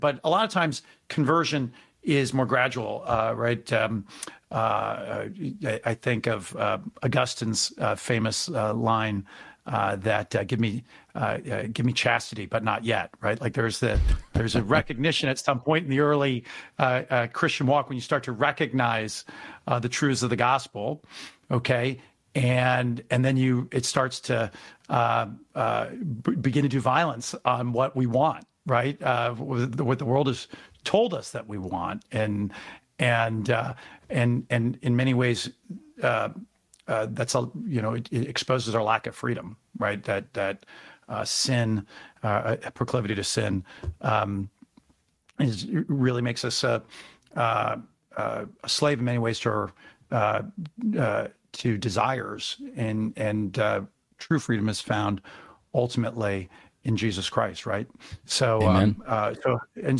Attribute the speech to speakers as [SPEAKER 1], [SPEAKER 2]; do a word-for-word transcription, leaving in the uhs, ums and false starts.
[SPEAKER 1] but a lot of times conversion is more gradual, uh, right? Um, uh, I, I think of uh, Augustine's uh, famous uh, line uh, that uh, "Give me, uh, uh, give me chastity, but not yet." Right? Like there's the there's a recognition at some point in the early uh, uh, Christian walk when you start to recognize uh, the truths of the gospel. Okay, and and then you it starts to uh, uh, b- begin to do violence on what we want. Right? Uh, what the world has told us that we want, and and uh, and and in many ways, uh, uh, that's a you know it, it exposes our lack of freedom, right? That that uh, sin, uh, a proclivity to sin, um, is really makes us a, uh, uh, a slave in many ways to our uh, uh, to desires, and and uh, true freedom is found ultimately in Jesus Christ, right? So,
[SPEAKER 2] Amen.
[SPEAKER 1] um, uh, so and